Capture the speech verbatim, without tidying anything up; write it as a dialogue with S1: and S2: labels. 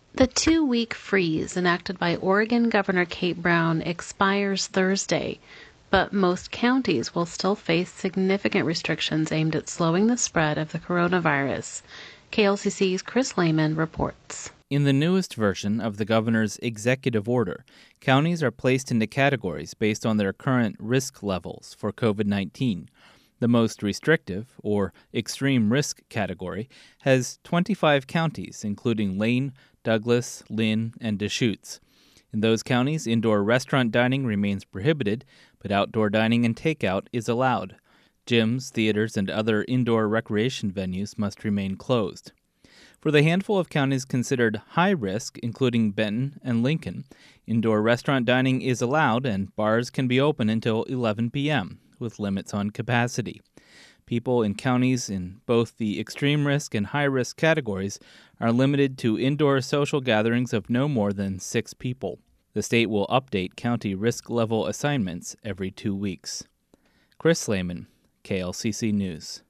S1: The two-week freeze enacted by Oregon Governor Kate Brown expires Thursday, but most counties will still face significant restrictions aimed at slowing the spread of the coronavirus. K L C C's Chris Lehman reports.
S2: In the newest version of the governor's executive order, counties are placed into categories based on their current risk levels for covid nineteen. The most restrictive, or extreme risk category, has twenty-five counties, including Lane, Douglas, Lynn, and Deschutes. In those counties, indoor restaurant dining remains prohibited, but outdoor dining and takeout is allowed. Gyms, theaters, and other indoor recreation venues must remain closed. For the handful of counties considered high risk, including Benton and Lincoln, indoor restaurant dining is allowed and bars can be open until eleven p.m., with limits on capacity. People in counties in both the extreme risk and high risk categories are limited to indoor social gatherings of no more than six people. The state will update county risk level assignments every two weeks. Chris Lehman, K L C C News.